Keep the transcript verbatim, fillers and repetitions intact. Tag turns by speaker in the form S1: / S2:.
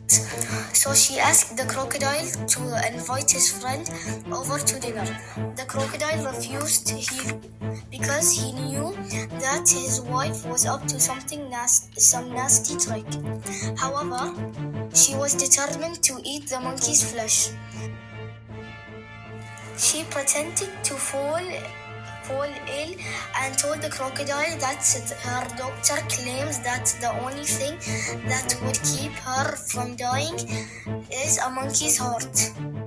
S1: So she asked the crocodile to invite his friend over to dinner. The crocodile refused he, because he knew that his wife was up to something nas- some nasty trick. However, she was determined to eat the monkey's flesh. She pretended to fall fall ill and told the crocodile that her doctor claims that the only thing that would keep her from dying is a monkey's heart.